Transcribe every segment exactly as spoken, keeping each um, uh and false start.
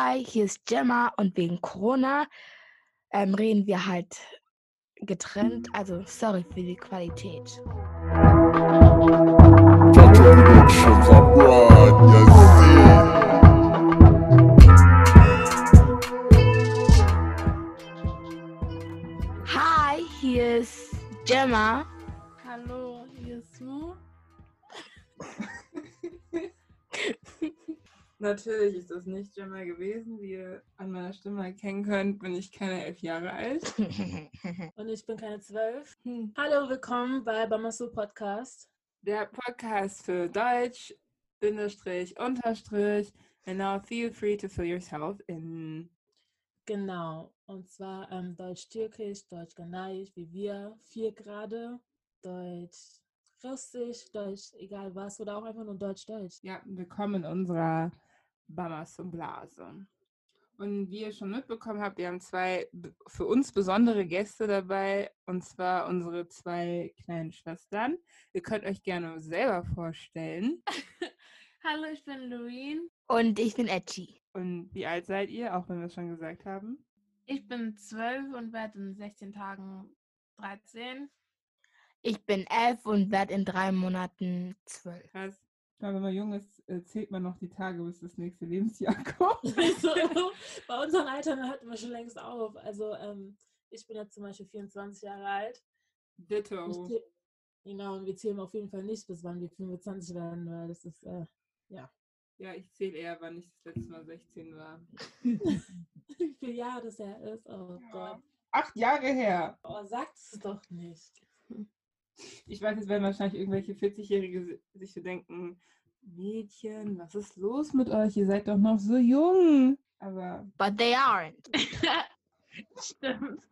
Hi, hier ist Gemma und wegen Corona ähm, reden wir halt getrennt. Also sorry für die Qualität. Productions abroad, you see. Hi, hier ist Gemma. Hallo, hier ist Mo. Natürlich ist das nicht Gemma gewesen. Wie ihr an meiner Stimme erkennen könnt, bin ich keine elf Jahre alt. Und ich bin keine zwölf. Hm. Hallo, willkommen bei Bamasu Podcast. Der Podcast für Deutsch, Bindestrich, Unterstrich. And now feel free to fill yourself in. Genau. Und zwar ähm, Deutsch-Türkisch, Deutsch-Ghanaik, wie wir, vier Grade, Deutsch Russisch, Deutsch egal was oder auch einfach nur Deutsch-Deutsch. Ja, willkommen in unserer Bamasu-Blase. Und wie ihr schon mitbekommen habt, wir haben zwei b- für uns besondere Gäste dabei, und zwar unsere zwei kleinen Schwestern. Ihr könnt euch gerne selber vorstellen. Hallo, ich bin Loreen. Und ich bin Edgy. Und wie alt seid ihr, auch wenn wir es schon gesagt haben? Ich bin zwölf und werde in sechzehn Tagen dreizehn. Ich bin elf und werde in drei Monaten zwölf. Krass. Ich glaube, wenn man jung ist, äh, zählt man noch die Tage, bis das nächste Lebensjahr kommt. Also, bei unseren Altern hört man schon längst auf. Also ähm, ich bin jetzt zum Beispiel vierundzwanzig Jahre alt. Ich Ditto. zähl- Genau, und wir zählen auf jeden Fall nicht, bis wann wir fünfundzwanzig werden, weil das ist, äh, ja. Ja, ich zähle eher, wann ich das letzte Mal sechzehn war. Wie viele Jahre das her ist, oh Ja. Gott. Acht Jahre her. Oh, sagt es doch nicht. Ich weiß, jetzt werden wahrscheinlich irgendwelche vierzig-Jährige si- sich so denken, Mädchen, was ist los mit euch? Ihr seid doch noch so jung. Aber But they aren't. Stimmt.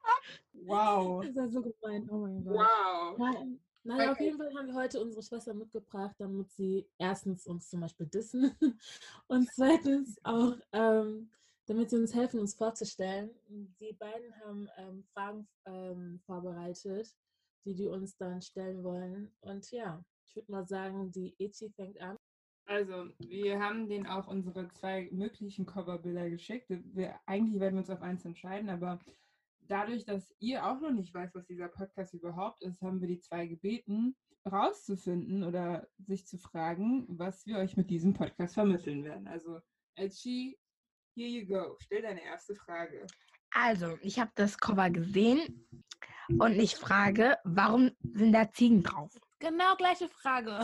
wow. Das ist ja so gemein, oh mein Gott. Wow. Nein, naja, auf Okay. jeden Fall haben wir heute unsere Schwester mitgebracht, damit sie erstens uns zum Beispiel dissen und zweitens auch, ähm, damit sie uns helfen, uns vorzustellen. Die beiden haben ähm, Fragen ähm, vorbereitet, die die uns dann stellen wollen. Und ja, ich würde mal sagen, die Eci fängt an. Also, wir haben denen auch unsere zwei möglichen Coverbilder geschickt. Wir, eigentlich werden wir uns auf eins entscheiden, aber dadurch, dass ihr auch noch nicht weißt, was dieser Podcast überhaupt ist, haben wir die zwei gebeten, rauszufinden oder sich zu fragen, was wir euch mit diesem Podcast vermitteln werden. Also, Edgy, here you go. Stell deine erste Frage. Also, ich habe das Cover gesehen und ich frage, warum sind da Ziegen drauf? Genau, gleiche Frage.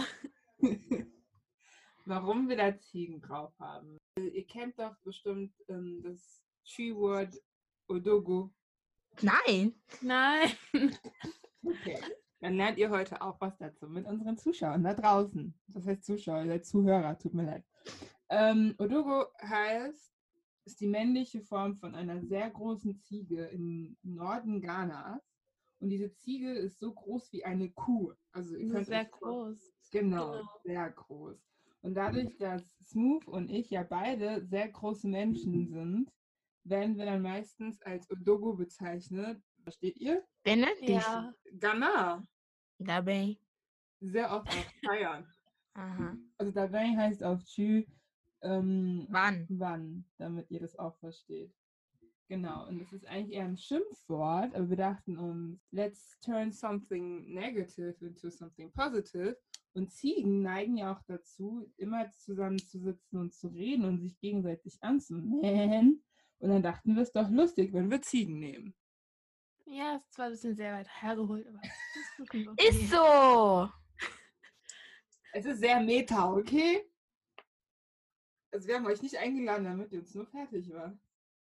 Warum wir da Ziegen drauf haben. Ihr kennt doch bestimmt ähm, das Tree-Word Odogo. Nein. Nein. Okay. Dann lernt ihr heute auch was dazu mit unseren Zuschauern da draußen. Das heißt Zuschauer, ihr seid Zuhörer, tut mir leid. Ähm, Odogo heißt, ist die männliche Form von einer sehr großen Ziege im Norden Ghanas. Und diese Ziege ist so groß wie eine Kuh. Also ihr Das könnt ist sehr euch vor- groß. Genau, Genau. sehr groß. Und dadurch, dass Smooth und ich ja beide sehr große Menschen sind, werden wir dann meistens als Odogo bezeichnet. Versteht ihr? Bin ich? Ja. Ghana. Dabei. Sehr oft auch feiern. Aha. Also dabei heißt auf Tschü ähm, Wann? wann, damit ihr das auch versteht. Genau, und das ist eigentlich eher ein Schimpfwort, aber wir dachten uns, let's turn something negative into something positive. Und Ziegen neigen ja auch dazu, immer zusammenzusitzen und zu reden und sich gegenseitig anzumähen. Und dann dachten wir, es ist doch lustig, wenn wir Ziegen nehmen. Ja, ist zwar ein bisschen sehr weit hergeholt, aber es ist wirklich okay. Ist so. Es ist sehr meta, okay? Also wir haben euch nicht eingeladen, damit ihr uns nur fertig war.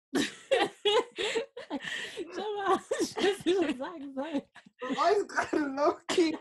Schau mal, ich weiß nicht, was ich sagen soll. Du rollst gerade low-key.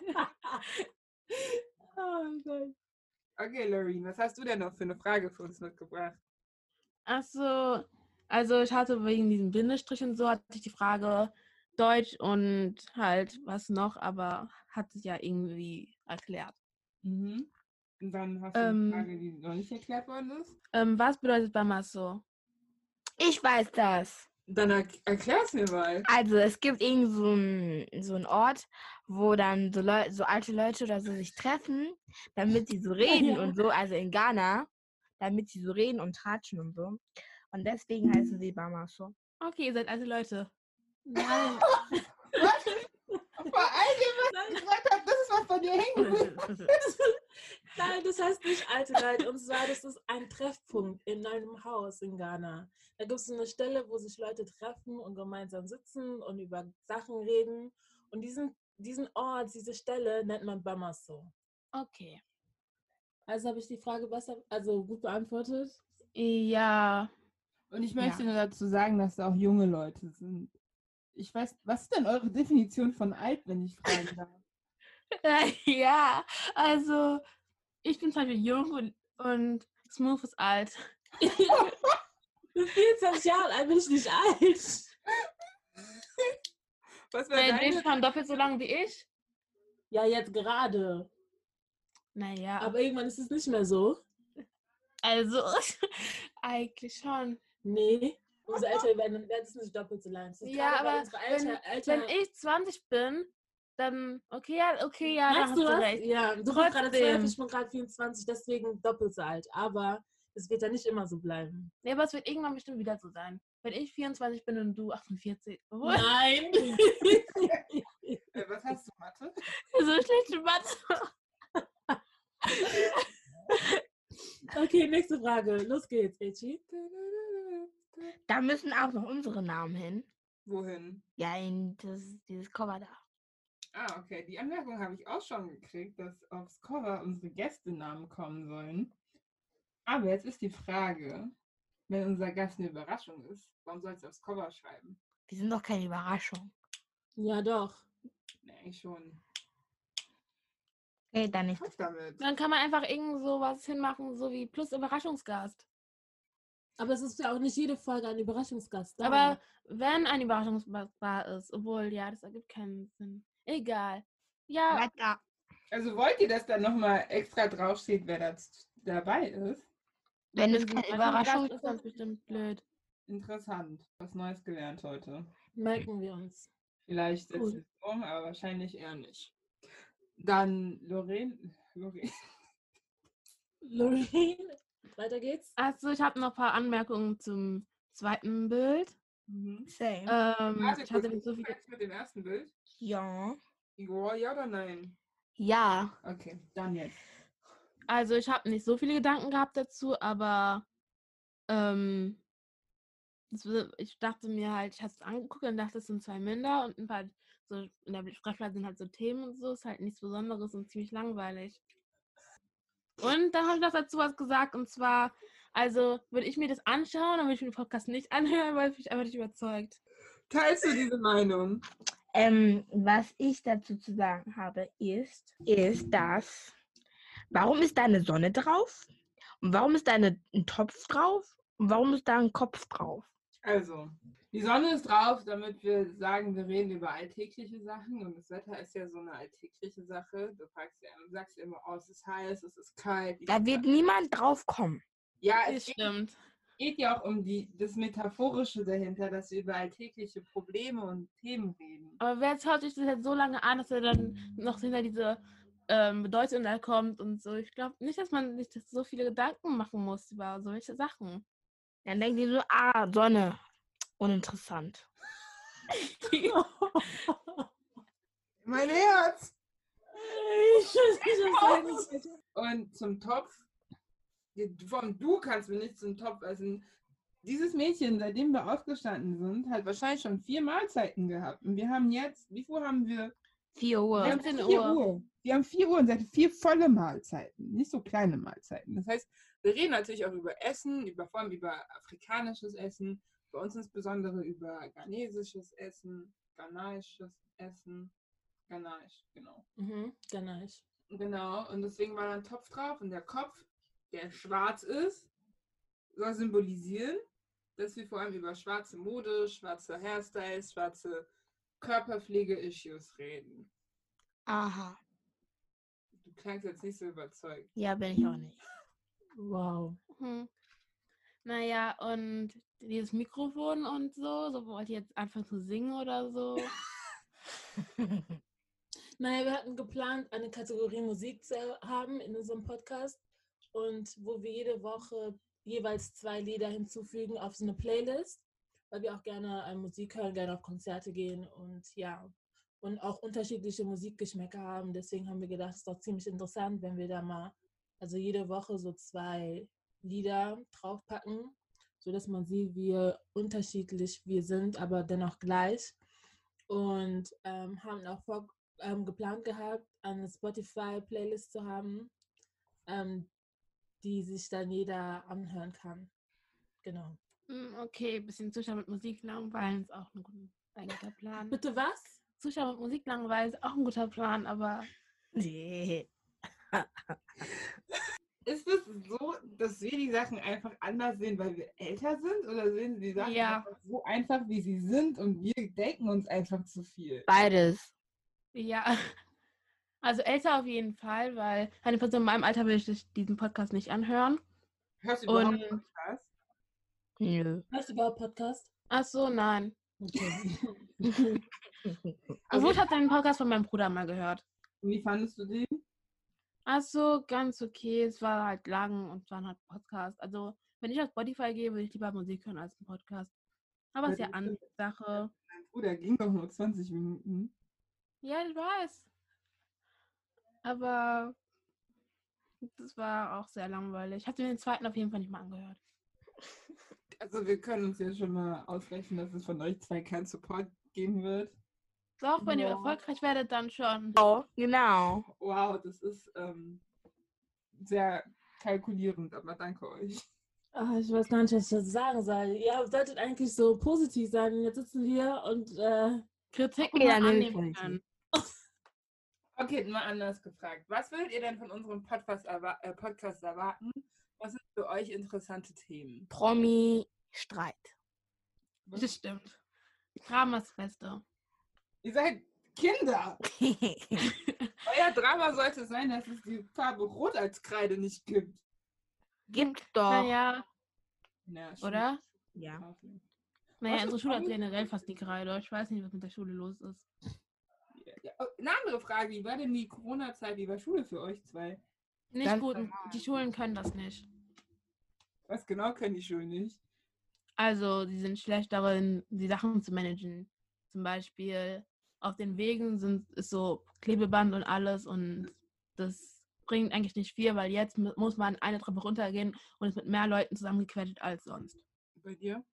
Oh mein Gott. Okay, Loreen, was hast du denn noch für eine Frage für uns mitgebracht? Ach so, also ich hatte wegen diesem Bindestrich und so, hatte ich die Frage Deutsch und halt was noch, aber hat sich ja irgendwie erklärt. Mhm. Und dann hast du Ähm. eine Frage, die noch nicht erklärt worden ist. Ähm, was bedeutet Bamaso? Ich weiß das. Dann er erklär's mir mal. Also es gibt irgend so einen so einen Ort, wo dann so, Leu so alte Leute oder so sich treffen, damit sie so reden ja. und so, also in Ghana, damit sie so reden und tratschen und so. Und deswegen heißen sie Bamaso. Okay, ihr seid alte Leute. Nein. Vor all dem, was ich gesagt habe, das ist was von dir hängen geblieben. Nein, das heißt nicht alte Leute. Und zwar, das ist ein Treffpunkt in einem Haus in Ghana. Da gibt es eine Stelle, wo sich Leute treffen und gemeinsam sitzen und über Sachen reden. Und diesen, diesen Ort, diese Stelle nennt man Bamaso. Okay. Also habe ich die Frage besser, also gut beantwortet. Ja. Und ich möchte Ja. nur dazu sagen, dass da auch junge Leute sind. Ich weiß, was ist denn eure Definition von alt, wenn ich fragen darf? Ja, also ich bin zum Beispiel jung und, und Smooth ist alt. Mit vierundzwanzig Jahren alt bin ich nicht alt. Was war Weil deine? die schon doppelt so lang wie ich. Ja, jetzt gerade. Naja, Aber irgendwann ist es nicht mehr so. also eigentlich schon. Nee. Umso älter wir werden, dann wird es nicht doppelt so lang. Das ist Ja, gerade, weil aber unsere wenn, Alter, Alter, wenn ich zwanzig bin, dann okay, ja, okay, ja, dann Meinst hast du du was? recht. Ja, du bist gerade Trotzdem. zwölf, ich bin gerade vierundzwanzig, deswegen doppelt so alt. Aber es wird ja nicht immer so bleiben. Nee, aber es wird irgendwann bestimmt wieder so sein. Wenn ich vierundzwanzig bin und du achtundvierzig. Obwohl, Nein! Äh, was hast du, Mathe? so schlechte Mathe. Okay, nächste Frage. Los geht's, Echi. Da müssen auch noch unsere Namen hin. Wohin? Ja, in das, dieses Cover da. Ah, okay. Die Anmerkung habe ich auch schon gekriegt, dass aufs Cover unsere Gästenamen kommen sollen. Aber jetzt ist die Frage, wenn unser Gast eine Überraschung ist, warum soll es aufs Cover schreiben? Wir sind doch keine Überraschung. Ja, doch. Nee, eigentlich schon. Okay, dann nicht. Was damit? Dann kann man einfach irgend so was hinmachen, so wie plus Überraschungsgast. Aber es ist ja auch nicht jede Folge ein Überraschungsgast da. Aber wenn ein Überraschungsgast da ist, obwohl, ja, das ergibt keinen Sinn. Egal. Ja, Weiter. Also wollt ihr, dass da nochmal extra draufsteht, wer da dabei ist? Wenn es wenn keine sie Überraschung ist, dann ist bestimmt blöd. Interessant. Was Neues gelernt heute. merken wir uns. Vielleicht setzt Cool. es um, aber wahrscheinlich eher nicht. Dann Lorraine. Lorraine. Lorraine, weiter geht's. Also ich habe noch ein paar Anmerkungen zum zweiten Bild. Mhm. Same. Ähm, Warte ich kurz, hatte nicht so bist du viele. fertig mit dem ersten Bild? Ja. Igor, ja oder nein? Ja. Okay, dann jetzt. Also ich habe nicht so viele Gedanken gehabt dazu, aber ähm, das, wär- ich dachte mir halt, ich habe es angeguckt und dachte, es sind zwei Münder und ein paar, so in der Sprechblase sind halt so Themen und so, ist halt nichts Besonderes und ziemlich langweilig. Und dann habe ich noch dazu was gesagt und zwar, also würde ich mir das anschauen, dann würde ich mir den Podcast nicht anhören, weil es mich einfach nicht überzeugt. Teilst du diese Meinung? Ähm, was ich dazu zu sagen habe, ist, ist, dass, warum ist da eine Sonne drauf? Und warum ist da eine, ein Topf drauf? Und warum ist da ein Kopf drauf? Also, die Sonne ist drauf, damit wir sagen, wir reden über alltägliche Sachen und das Wetter ist ja so eine alltägliche Sache. Du fragst ja, du sagst ja immer, oh, es ist heiß, es ist kalt. Da wird niemand drauf kommen. Ja, Das es geht, stimmt. geht ja auch um die, das Metaphorische dahinter, dass wir über alltägliche Probleme und Themen reden. Aber wer schaut sich das jetzt so lange an, dass er dann noch hinter diese ähm, Bedeutung da kommt und so? Ich glaube nicht, dass man sich das so viele Gedanken machen muss über solche Sachen. Dann denken die so, ah, Sonne. Uninteressant. Mein Herz! Ich weiß nicht, was sagen soll. Und zum Topf, die- vom Du kannst mir nicht zum Topf essen. Dieses Mädchen, seitdem wir aufgestanden sind, hat wahrscheinlich schon vier Mahlzeiten gehabt. Und wir haben jetzt, wie viel haben wir? vier Uhr. Wir haben neunzehn vier Uhr. Uhr. Wir haben vier Uhr und sie hatte vier volle Mahlzeiten, nicht so kleine Mahlzeiten. Das heißt, wir reden natürlich auch über Essen, über, vor allem über afrikanisches Essen, bei uns insbesondere über ghanesisches Essen, ghanaisches Essen, ghanaisch, genau. Mhm, genau. Genau, und deswegen war da ein Topf drauf und der Kopf, der schwarz ist, soll symbolisieren, dass wir vor allem über schwarze Mode, schwarze Hairstyles, schwarze Körperpflege-Issues reden. Aha. Du klangst jetzt nicht so überzeugt. Ja, bin ich auch nicht. Wow. Hm. Naja, und dieses Mikrofon und so, so wollt ihr jetzt anfangen zu singen oder so? Naja, wir hatten geplant, eine Kategorie Musik zu haben in unserem Podcast. und wo wir jede Woche jeweils zwei Lieder hinzufügen auf so eine Playlist, weil wir auch gerne äh, Musik hören, gerne auf Konzerte gehen und ja, und auch unterschiedliche Musikgeschmäcker haben. Deswegen haben wir gedacht, es ist doch ziemlich interessant, wenn wir da mal, also jede Woche so zwei Lieder draufpacken, sodass man sieht, wie unterschiedlich wir sind, aber dennoch gleich. Und ähm, haben auch vor, ähm, geplant gehabt, eine Spotify-Playlist zu haben, ähm, die sich dann jeder anhören kann. Genau. Mm, Okay, bisschen Zuschauer mit Musik langweilen ist auch ein, gut, ein guter Plan. Bitte was? Zuschauer mit Musik langweilen ist auch ein guter Plan, aber Nee. Ist es so, dass wir die Sachen einfach anders sehen, weil wir älter sind? Oder sehen Sie die Sachen Ja. einfach so einfach, wie sie sind und wir denken uns einfach zu viel? Beides. ja. Also älter auf jeden Fall, weil eine Person in meinem Alter will sich diesen Podcast nicht anhören. Hörst du überhaupt Und Podcast? Nö. Hörst du überhaupt Podcast? ach so, nein. Okay. Mein Bruder hat den Podcast von meinem Bruder mal gehört. Wie fandest du den? Ach so, ganz okay. Es war halt lang und es war halt Podcast. Also, wenn ich auf Spotify gehe, würde ich lieber Musik hören als einen Podcast. Aber es ist ja Ja, das stimmt. Ansichtssache. Mein Bruder ging doch nur zwanzig Minuten. Ja, ich weiß. Aber das war auch sehr langweilig. Ich habe den zweiten auf jeden Fall nicht mal angehört. Also wir können uns jetzt schon mal ausrechnen, dass es von euch zwei keinen Support geben wird. Doch, wenn ihr Ja. erfolgreich werdet, dann schon. Oh, genau. Wow, das ist ähm, sehr kalkulierend, aber danke euch. Ah, ich weiß gar nicht, was ich dazu sagen soll. Ihr solltet eigentlich so positiv sein. Jetzt sitzen wir und äh, Kritik Okay, muss dann man nehme ich annehmen positiv. können. Okay, mal anders gefragt. Was würdet ihr denn von unserem Podcast, erwa äh, Podcast erwarten? Was sind für euch interessante Themen? Promi-Streit. Das stimmt. Drama ist das Beste. Ihr seid Kinder. Euer Drama sollte sein, dass es die Farbe Rot als Kreide nicht gibt. Gibt's doch. Naja, Na, oder? Ja. Tafel. Naja, Was unsere ist Schule hat Promi? generell fast die Kreide. Ich weiß nicht, was mit der Schule los ist. Ja, ja. Oh, eine andere Frage, wie war denn die Corona-Zeit, wie war Schule für euch zwei? Nicht Ganz gut. Die Schulen können das nicht. Was genau können die Schulen nicht? Also, die sind schlecht darin, die Sachen zu managen. Zum Beispiel auf den Wegen sind ist so Klebeband und alles und das bringt eigentlich nicht viel, weil jetzt mu- muss man eine Treppe runtergehen und ist mit mehr Leuten zusammengequetscht als sonst. Bei dir?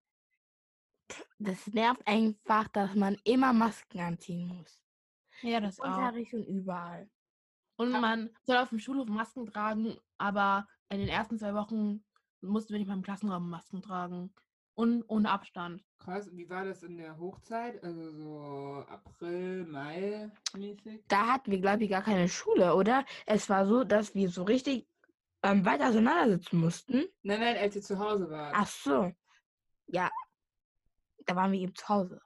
Das nervt einfach, dass man immer Masken anziehen muss. Ja, das auch. Unterricht und überall. Und man soll auf dem Schulhof Masken tragen, aber in den ersten zwei Wochen mussten wir nicht mal im Klassenraum Masken tragen. Und ohne Abstand. Krass, wie war das in der Hochzeit? Also so April, Mai mäßig? Da hatten wir, glaube ich, gar keine Schule, oder? Es war so, dass wir so richtig ähm, weit auseinandersitzen mussten. Nein, nein, als ihr zu Hause wart. Ach so. Ja. Da waren wir eben zu Hause.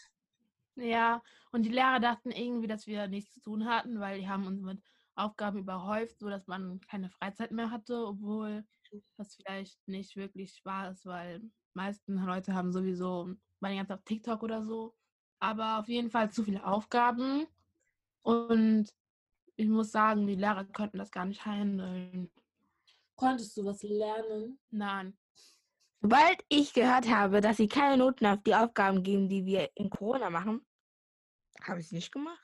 Ja, und die Lehrer dachten irgendwie, dass wir nichts zu tun hatten, weil die haben uns mit Aufgaben überhäuft, sodass man keine Freizeit mehr hatte, obwohl das vielleicht nicht wirklich wahr ist, weil meisten Leute haben sowieso, waren die ganze Zeit auf TikTok oder so. Aber auf jeden Fall zu viele Aufgaben. Und ich muss sagen, die Lehrer könnten das gar nicht handeln. konntest du was lernen? Nein. Sobald ich gehört habe, dass sie keine Noten auf die Aufgaben geben, die wir in Corona machen, habe ich es nicht gemacht.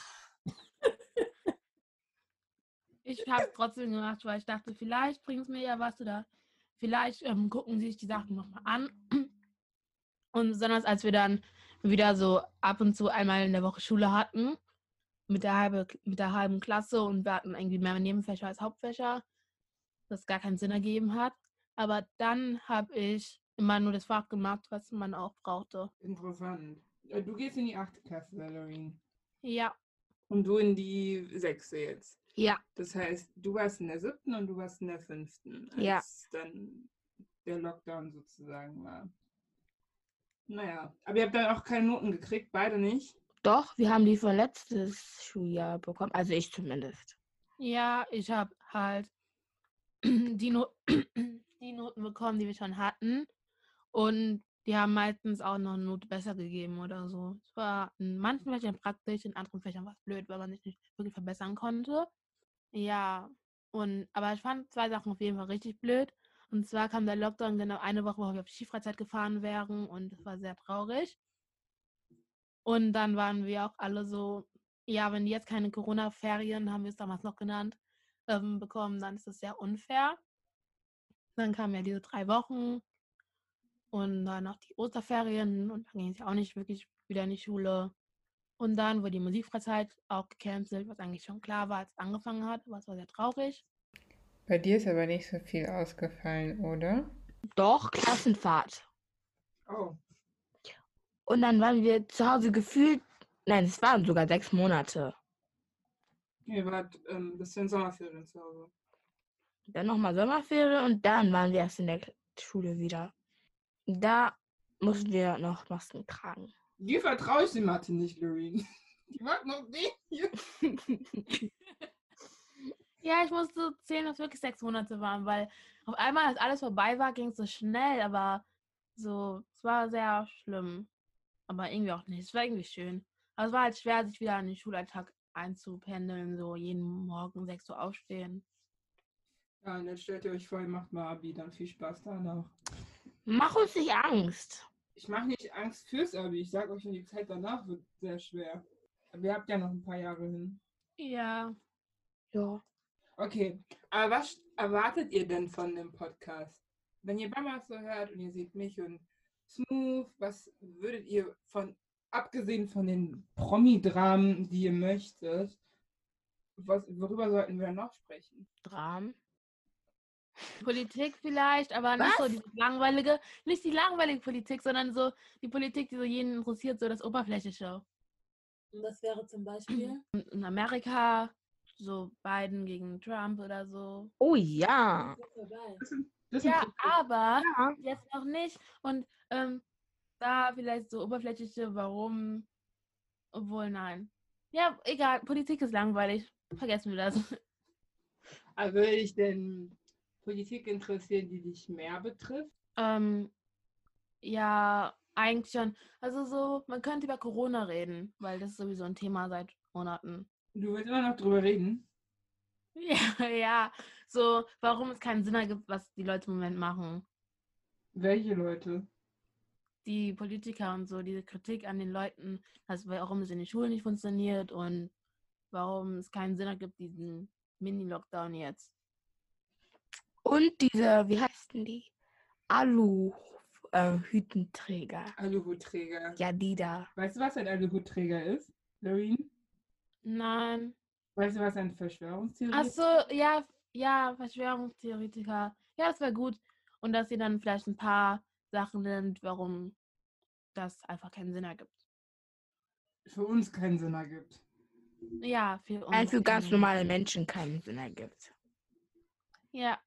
Ich habe es trotzdem gemacht, weil ich dachte, vielleicht bringt es mir ja was oder vielleicht ähm, gucken sie sich die Sachen nochmal an. Und besonders als wir dann wieder so ab und zu einmal in der Woche Schule hatten, mit der, halbe, mit der halben Klasse und wir hatten irgendwie mehr Nebenfächer als Hauptfächer, das gar keinen Sinn ergeben hat. Aber dann habe ich immer nur das Fach gemacht, was man auch brauchte. Interessant. Äh, Du gehst in die achte Klasse, Valerie. Ja, Und du in die sechste jetzt. Ja. Das heißt, du warst in der siebten und du warst in der fünften, als Ja. dann der Lockdown sozusagen war. Naja, aber ihr habt dann auch keine Noten gekriegt, beide nicht. Doch, wir haben die von letztes Schuljahr bekommen. Also ich zumindest. ja, ich habe halt die, no die Noten bekommen, die wir schon hatten. Und die haben meistens auch noch eine Note besser gegeben oder so. Es war in manchen Fächern praktisch, in anderen Fächern war es blöd, weil man sich nicht wirklich verbessern konnte. Ja, Und, aber ich fand zwei Sachen auf jeden Fall richtig blöd. Und zwar kam der Lockdown genau eine Woche, wo wir auf die Skifreizeit gefahren wären und das war sehr traurig. Und dann waren wir auch alle so, ja, wenn die jetzt keine Corona-Ferien, haben wir es damals noch genannt, ähm, bekommen, dann ist das sehr unfair. Dann kamen ja diese drei Wochen und dann noch die Osterferien und dann ging es ja auch nicht wirklich wieder in die Schule. Und dann wurde die Musikfreizeit auch gecancelt, was eigentlich schon klar war, als es angefangen hat, aber es war sehr traurig. Bei dir ist aber nicht so viel ausgefallen, oder? Doch, Klassenfahrt. Oh. Und dann waren wir zu Hause gefühlt, nein, es waren sogar sechs Monate. Ihr wart ähm, bis zu den Sommerferien zu Hause. Dann nochmal Sommerferien und dann waren wir erst in der Schule wieder. Da mussten wir noch Masken tragen. Dir vertraue ich die Mathe nicht, Loreen. Die macht noch den hier. Ja, ich musste zählen, dass wirklich sechs Monate waren, weil auf einmal, als alles vorbei war, ging es so schnell, aber so, es war sehr schlimm. Aber irgendwie auch nicht. Es war irgendwie schön. Aber es war halt schwer, sich wieder an den Schulalltag einzupendeln, so jeden Morgen sechs Uhr aufstehen. Ja, und jetzt stellt ihr euch vor, ihr macht mal Abi, dann viel Spaß danach. Mach uns nicht Angst. Ich mache nicht Angst fürs Abi, ich sage euch schon, die Zeit danach wird sehr schwer. Aber ihr habt ja noch ein paar Jahre hin. Ja. Ja. Okay, aber was erwartet ihr denn von dem Podcast? Wenn ihr Mamas so hört und ihr seht mich und Smooth, was würdet ihr von, abgesehen von den Promi-Dramen, die ihr möchtet, was, worüber sollten wir noch sprechen? Dramen. Politik vielleicht, aber nicht Was? so die langweilige, nicht die langweilige Politik, sondern so die Politik, die so jeden interessiert, so das Oberflächliche. Und das wäre zum Beispiel? In Amerika, so Biden gegen Trump oder so. Oh ja. Vorbei. Das Ja, interessiert- aber Ja. jetzt noch nicht. Und ähm, da vielleicht so oberflächliche, warum, obwohl nein. Ja, egal, Politik ist langweilig. Vergessen wir das. Aber würde dich denn Politik interessieren, die dich mehr betrifft? ähm, ja, eigentlich schon. Also so, man könnte über Corona reden, weil das ist sowieso ein Thema seit Monaten. Du willst immer noch drüber reden? Ja, ja, so, warum es keinen Sinn ergibt, was die Leute im Moment machen. Welche Leute? Die Politiker und so, diese Kritik an den Leuten, also warum es in den Schulen nicht funktioniert und warum es keinen Sinn ergibt, diesen Mini-Lockdown jetzt. Und diese, wie heißen die? Alu-Hütenträger. Aluhutträger. Ja, die da. Weißt du, was ein Aluhutträger ist, Loreen? Nein. Weißt du, was eine Verschwörungstheorie Ach ist? so, ja, ja, Verschwörungstheoretiker. Ja, das wäre gut. Und dass sie dann vielleicht ein paar Sachen nennt, warum das einfach keinen Sinn ergibt. Für uns keinen Sinn ergibt. Ja, für uns. Ein für ganz keinen- normale Menschen keinen Sinn ergibt. Ja,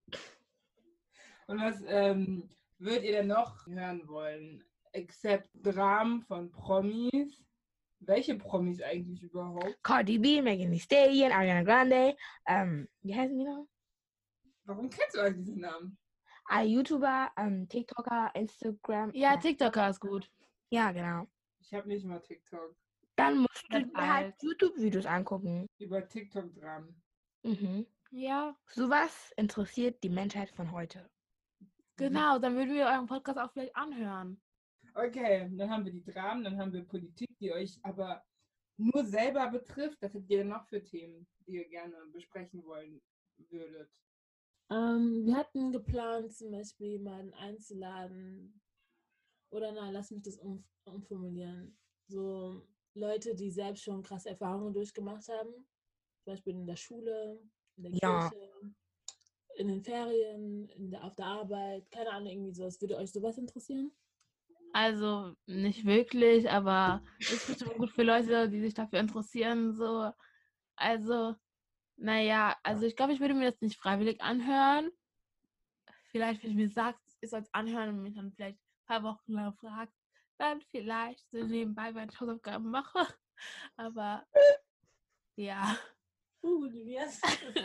Und was ähm, würdet ihr denn noch hören wollen? Except Dramen von Promis. Welche Promis eigentlich überhaupt? Cardi B, Megan Thee Stallion, Ariana Grande. Ähm, wie heißen die noch? Warum kennst du all diese Namen? Ah, YouTuber, ähm, TikToker, Instagram. ja, TikToker ist gut. Ja, genau. Ich habe nicht mal TikTok. Dann musst du Das dir halt alt. YouTube-Videos angucken. Über TikTok-Dramen. Mhm. Ja, Sowas interessiert die Menschheit von heute. genau. Dann würden wir euren Podcast auch vielleicht anhören. Okay, dann haben wir die Dramen, dann haben wir Politik, die euch aber nur selber betrifft. Was habt ihr denn noch für Themen, die ihr gerne besprechen wollen würdet? Ähm, wir hatten geplant, zum Beispiel jemanden einzuladen. Oder nein, lass mich das um, umformulieren. So Leute, die selbst schon krasse Erfahrungen durchgemacht haben. Zum Beispiel in der Schule, in der Ja. Kirche, in den Ferien, in der, auf der Arbeit. Keine Ahnung, irgendwie sowas. Würde euch sowas interessieren? Also nicht wirklich, aber ist bestimmt gut für Leute, die sich dafür interessieren. So. Also, naja, also ich glaube, ich würde mir das nicht freiwillig anhören. Vielleicht, wenn ich mir sagt, ich soll es anhören und mich dann vielleicht ein paar Wochen lang fragt, dann vielleicht so nebenbei meine Hausaufgaben mache. Aber ja. Uh, Livias.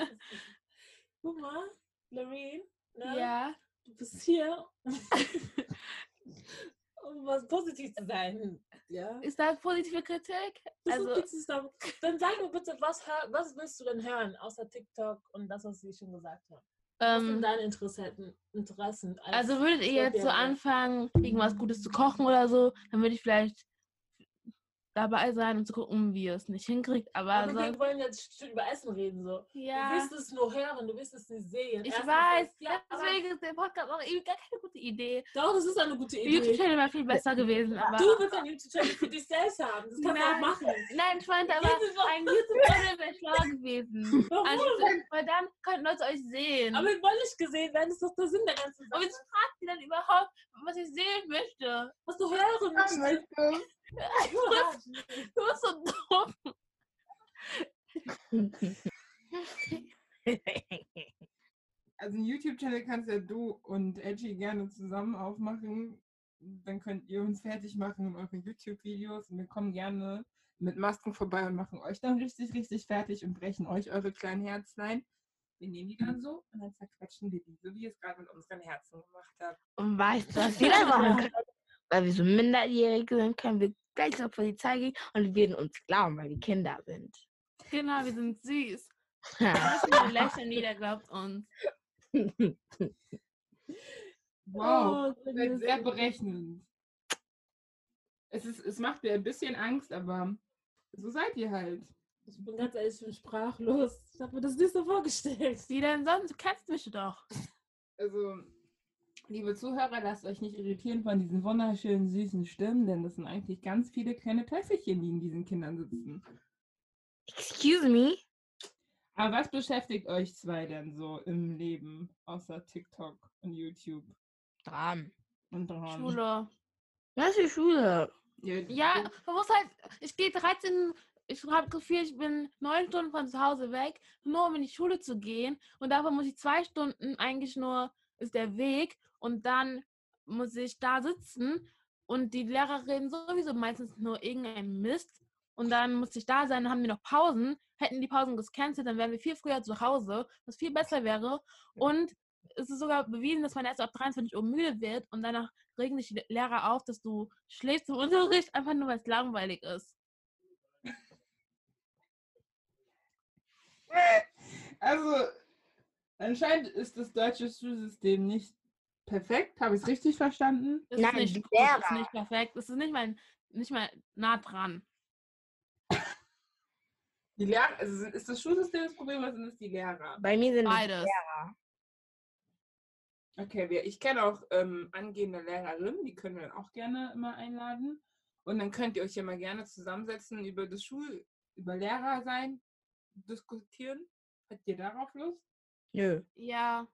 Guck mal, Loreen, ne? Ja. Du bist hier, um was positiv zu sein. Ja. Ist das positive Kritik? Das Also, ist nichts da. Dann sag mir bitte, was, hör- was willst du denn hören, außer TikTok und das, was ich schon gesagt habe? Was sind ähm, deine Interessen? Interessen als also würdet ihr jetzt so Zwölfjährige? anfangen, irgendwas Gutes zu kochen oder so, dann würde ich vielleicht dabei sein, um zu gucken, wie ihr es nicht hinkriegt. Aber, Aber sonst, wir wollen jetzt schon über Essen reden, so. ja, Du willst es nur hören, du willst es nicht sehen. ich Erstens weiß, ist- ja, aber deswegen ist der Podcast auch irgendwie gar keine gute Idee. doch, das ist eine gute Der Idee. YouTube-Channel wäre viel besser gewesen, aber... Du willst ein YouTube-Channel für dich selbst haben. Das kannst du auch Nein. machen. Nein, ich meinte aber, Jedes Mal. ein YouTube-Channel wäre schlauer gewesen. Warum? Also, weil dann könnten Leute euch sehen. Aber wir wollen nicht gesehen werden, das ist doch der Sinn der ganzen Und Sache. jetzt fragt ihr dann überhaupt, was ich sehen möchte. Was du hören möchtest. Du bist so dumm. Also einen YouTube-Channel kannst ja du und Edgy gerne zusammen aufmachen. Dann könnt ihr uns fertig machen in euren YouTube-Videos. Und wir kommen gerne mit Masken vorbei und machen euch dann richtig, richtig fertig und brechen euch eure kleinen Herzlein. Wir nehmen die dann so und dann zerquetschen wir die, so wie ihr es gerade mit unseren Herzen gemacht habt. Und weißt du, was wir dann machen können? Weil wir so Minderjährige sind, können wir gleich zur Polizei gehen und die werden uns glauben, weil wir Kinder sind. Genau, wir sind süß. Wir müssen nur lächeln, jeder glaubt uns. Wow, Oh, ihr seid sehr berechnend. Es, ist, es macht mir ein bisschen Angst, aber so seid ihr halt. Ich bin ganz ehrlich, ich bin sprachlos. Ich habe mir das nicht so vorgestellt. Wie denn sonst? Du kennst mich doch. Also, liebe Zuhörer, lasst euch nicht irritieren von diesen wunderschönen, süßen Stimmen, denn das sind eigentlich ganz viele kleine Teufelchen, die in diesen Kindern sitzen. Excuse me? Aber was beschäftigt euch zwei denn so im Leben, außer TikTok und YouTube Dran. und dran? Schule. Was für Schule? Ja, man muss halt, ich gehe dreizehn, ich habe das Gefühl, ich bin neun Stunden von zu Hause weg, nur um in die Schule zu gehen. Und davon muss ich zwei Stunden eigentlich nur, ist der Weg. Und dann muss ich da sitzen und die Lehrer reden sowieso meistens nur irgendein Mist. Und dann muss ich da sein, dann haben wir noch Pausen. Hätten die Pausen gescancelt, dann wären wir viel früher zu Hause, was viel besser wäre. Und es ist sogar bewiesen, dass man erst ab dreiundzwanzig Uhr müde wird und danach regen sich die Lehrer auf, dass du schläfst im Unterricht, einfach nur, weil es langweilig ist. Also, anscheinend ist das deutsche Schulsystem nicht perfekt. Habe ich es richtig verstanden? Es Nein, ist nicht die gut, es ist Lehrer. nicht perfekt, es ist nicht mal, nicht mal nah dran. Die Lehrer, also ist das Schulsystem das Problem oder sind es die Lehrer? Bei mir sind es Beides. Okay, wir, ich kenne auch ähm, angehende Lehrerinnen, die können wir dann auch gerne immer einladen. Und dann könnt ihr euch ja mal gerne zusammensetzen, über das Schul, über Lehrer sein, diskutieren. Habt ihr darauf Lust? Nö. Ja,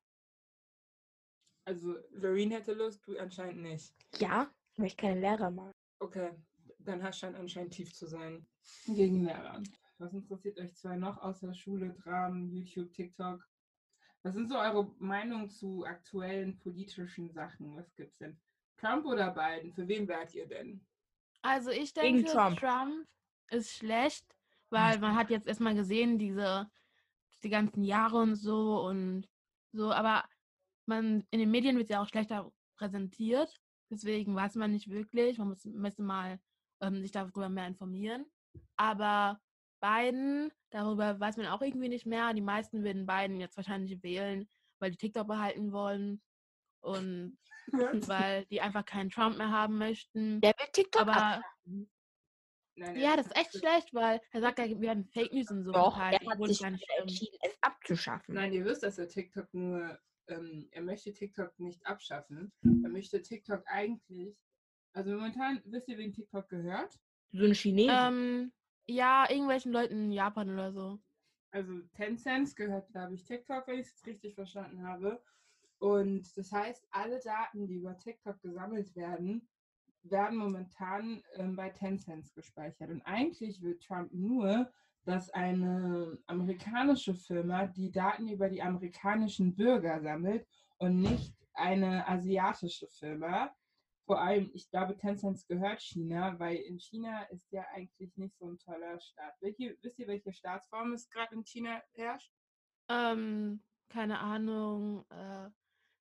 Also, Loreen hätte Lust, du anscheinend nicht. Ja, weil ich keine Lehrer mag. Okay, dann hast du anscheinend tief zu sein gegen Lehrer. Was interessiert euch zwei noch außer Schule, Dramen, YouTube, TikTok? Was sind so eure Meinungen zu aktuellen politischen Sachen? Was gibt's denn? Trump oder Biden? Für wen wärt ihr denn? also ich Gegen denke, Trump. Trump ist schlecht, weil man hat jetzt erstmal gesehen, diese die ganzen Jahre und so und so, aber man in den Medien wird ja auch schlechter präsentiert, deswegen weiß man nicht wirklich, man muss, müsste mal ähm, sich darüber mehr informieren, aber Biden, darüber weiß man auch irgendwie nicht mehr, die meisten würden Biden jetzt wahrscheinlich wählen, weil die TikTok behalten wollen und weil die einfach keinen Trump mehr haben möchten, Der will TikTok aber abschaffen. Nein, ja, das ist echt schlecht, weil er sagt, da werden Fake News und so Doch, verteilt, er hat obwohl sich es gar nicht dafür stimmt. entschieden, es abzuschaffen. Nein, ihr wisst, dass er TikTok nur, ähm, er möchte TikTok nicht abschaffen. Er möchte TikTok eigentlich, also momentan, wisst ihr, wen TikTok gehört? So ein Chinesen. Ähm, ja, irgendwelchen Leuten in Japan oder so. Also Tencent gehört, glaube ich, TikTok, wenn ich es richtig verstanden habe. Und das heißt, alle Daten, die über TikTok gesammelt werden, werden momentan ähm, bei Tencent gespeichert. Und eigentlich will Trump nur, dass eine amerikanische Firma die Daten über die amerikanischen Bürger sammelt und nicht eine asiatische Firma. Vor allem, ich glaube, Tencent gehört China, weil in China ist ja eigentlich nicht so ein toller Staat. Welche, wisst ihr, welche Staatsform es gerade in China herrscht? Ähm, keine Ahnung, äh,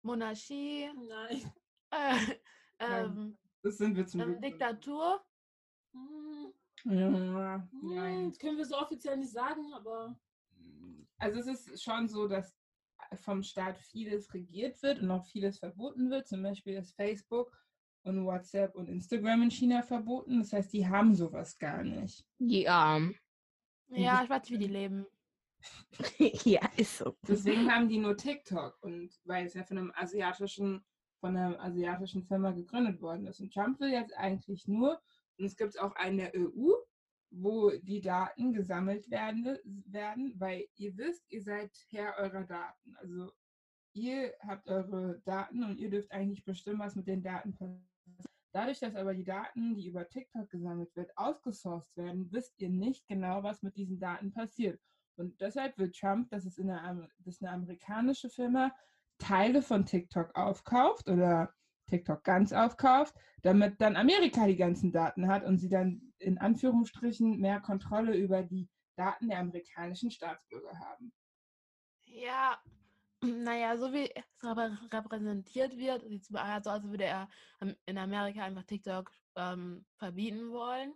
Monarchie, Nein. äh, Nein. ähm, Das sind wir zum ähm, Glück. Diktatur. Hm, Ja, hm, nein. das können wir so offiziell nicht sagen, aber Also es ist schon so, dass vom Staat vieles regiert wird und auch vieles verboten wird. Zum Beispiel ist Facebook und WhatsApp und Instagram in China verboten. Das heißt, die haben sowas gar nicht. Ja. Ja, ich weiß nicht, wie die leben. Ja, ist so. Deswegen haben die nur TikTok und weil es ja von einem asiatischen, von einer asiatischen Firma gegründet worden ist. Und Trump will jetzt eigentlich nur, und es gibt auch einen der E U, wo die Daten gesammelt werden, werden, weil ihr wisst, ihr seid Herr eurer Daten. Also ihr habt eure Daten und ihr dürft eigentlich bestimmen, was mit den Daten passiert. Dadurch, dass aber die Daten, die über TikTok gesammelt wird, ausgesourced werden, wisst ihr nicht genau, was mit diesen Daten passiert. Und deshalb will Trump, dass es in eine, dass eine amerikanische Firma Teile von TikTok aufkauft oder TikTok ganz aufkauft, damit dann Amerika die ganzen Daten hat und sie dann in Anführungsstrichen mehr Kontrolle über die Daten der amerikanischen Staatsbürger haben. Ja, naja, so wie es repr- repräsentiert wird, sieht es so aus, als würde er am- in Amerika einfach TikTok ähm, verbieten wollen.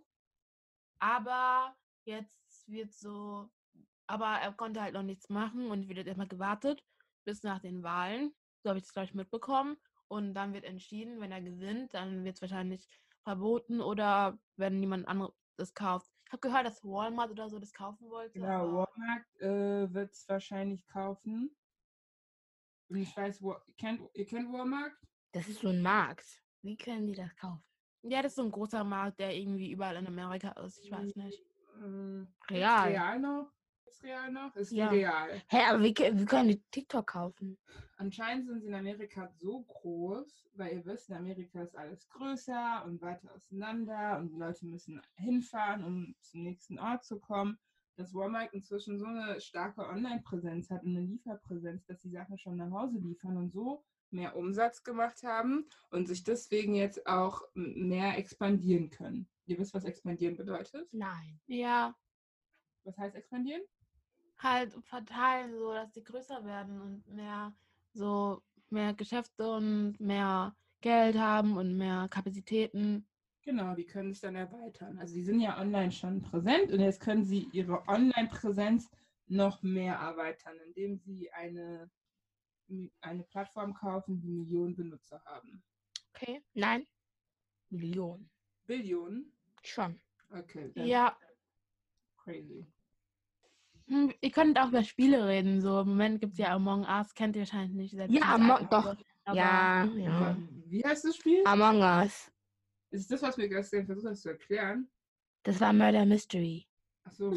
Aber jetzt wird so, aber er konnte halt noch nichts machen und wird jetzt erstmal gewartet bis nach den Wahlen. So habe ich das, glaube ich, mitbekommen. Und dann wird entschieden, wenn er gewinnt, dann wird es wahrscheinlich verboten oder wenn niemand anderes das kauft. Ich habe gehört, dass Walmart oder so das kaufen wollte. Genau, aber Walmart äh, wird es wahrscheinlich kaufen. Und ich weiß, Wa- kennt, ihr kennt Walmart? Das ist so ein Markt. Wie können die das kaufen? Ja, das ist so ein großer Markt, der irgendwie überall in Amerika ist. Ich weiß nicht. Ähm, gibt's Real. Real noch? Ist Real noch? Ist Ja. wie Real. Hä, aber wie, ke- wie können die TikTok kaufen? Anscheinend sind sie in Amerika so groß, weil ihr wisst, in Amerika ist alles größer und weiter auseinander und die Leute müssen hinfahren, um zum nächsten Ort zu kommen, dass Walmart inzwischen so eine starke Online-Präsenz hat und eine Lieferpräsenz, dass die Sachen schon nach Hause liefern und so mehr Umsatz gemacht haben und sich deswegen jetzt auch m- mehr expandieren können. Ihr wisst, was expandieren bedeutet? Nein. Ja, Was heißt expandieren? halt verteilen, so dass die größer werden und mehr so mehr Geschäfte und mehr Geld haben und mehr Kapazitäten. Genau, die können sich dann erweitern. Also die sind ja online schon präsent und jetzt können sie ihre Online-Präsenz noch mehr erweitern, indem sie eine, eine Plattform kaufen, die Millionen Benutzer haben. Okay. Nein. Millionen. Billionen? Schon. Okay, dann Ja, crazy. hm, ihr könnt auch über Spiele reden. So im Moment gibt es ja Among Us, kennt ihr wahrscheinlich nicht. Seid Ja, viel zu Among, alt doch. dafür, aber Ja, ja. Wie heißt das Spiel? Among Us. Ist das, was wir gestern versucht haben zu erklären? Das war Murder Mystery. Achso.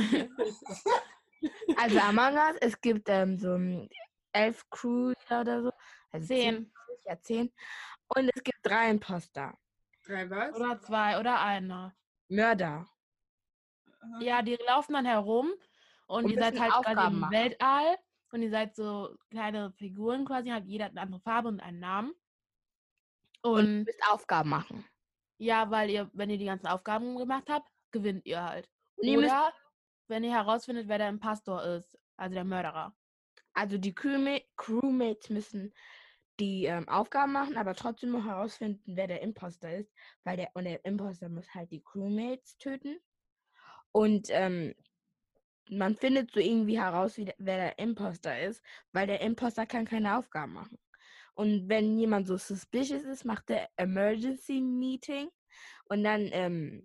Also Among Us, es gibt ähm, so ähm, elf Crew oder so. Also Zehn. Ja, zehn. Und es gibt drei Imposter. Drei was? Oder zwei oder einer. Mörder. Aha. Ja, die laufen dann herum und, Und ihr seid müssen halt quasi Aufgaben im machen. Weltall und ihr seid so kleine Figuren quasi, hat jeder eine andere Farbe und einen Namen. Und Und ihr müsst Aufgaben machen. ja, weil ihr, wenn ihr die ganzen Aufgaben gemacht habt, gewinnt ihr halt. Und ihr müsst, Oder wenn ihr herausfindet, wer der Impostor ist, also der Mörderer. also die Crewma- Crewmates müssen die ähm, Aufgaben machen, aber trotzdem noch herausfinden, wer der Imposter ist, weil der und der Imposter muss halt die Crewmates töten. Und ähm, man findet so irgendwie heraus, wie der, wer der Imposter ist, weil der Imposter kann keine Aufgaben machen. Und wenn jemand so suspicious ist, macht der Emergency Meeting und dann ähm,